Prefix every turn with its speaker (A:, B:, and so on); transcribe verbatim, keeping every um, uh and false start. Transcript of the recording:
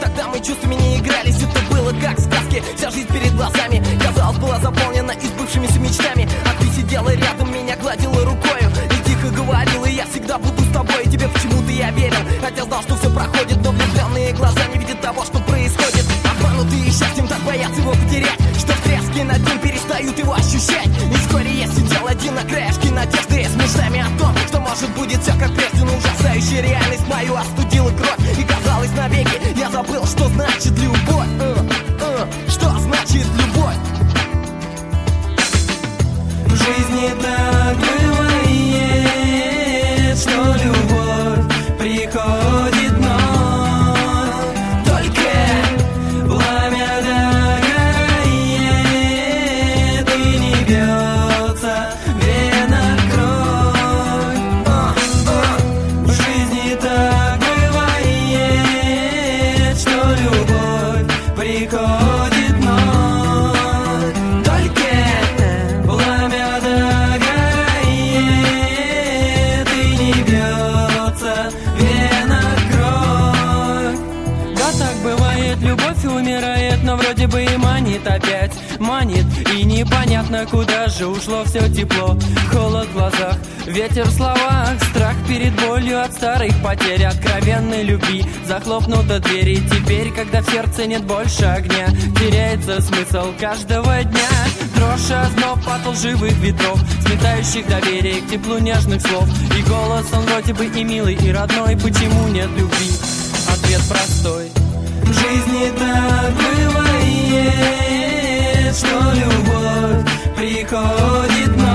A: Тогда мы чувствами не игрались, это было как в сказке. Вся жизнь перед глазами, казалось, была заполнена избывшимися мечтами. А ты сидела рядом, меня гладила рукою и тихо говорила: я всегда буду с тобой. И тебе почему-то я верил, хотя знал, что все проходит. Но влюбленные глаза не видят того, что происходит. Обманутые счастьем так боятся его потерять, что в тряске над ним перестают его ощущать. И вскоре я сидел один на краешке надежды, с мечтами о том, что может будет все как прежде. Но ужасающая реальность мою остудила кровь, и казалось навеки я забыл, что значит любовь. э, э, Что значит любовь?
B: В жизни так бывает, что любовь приходит вновь. Только пламя догорает и не бьется в венах кровь. В жизни так бывает, что любовь приходит вновь. Только пламя догорает и не бьется в венах кровь. Да, так бывает, любовь умирает, но вроде бы и манит опять. Манит, и непонятно, куда же ушло все тепло. Холод в глазах, ветер в словах, страх перед болью от старых потерь, откровенной любви. Захлопнута дверь, и теперь, когда в сердце нет больше огня, теряется смысл каждого дня. Дрожь, озноб от лживых ветров, сметающих доверие к теплу нежных слов. И голос, он вроде бы и милый, и родной. Почему нет любви? Ответ простой. В жизни так бывает, что любовь приходит вновь.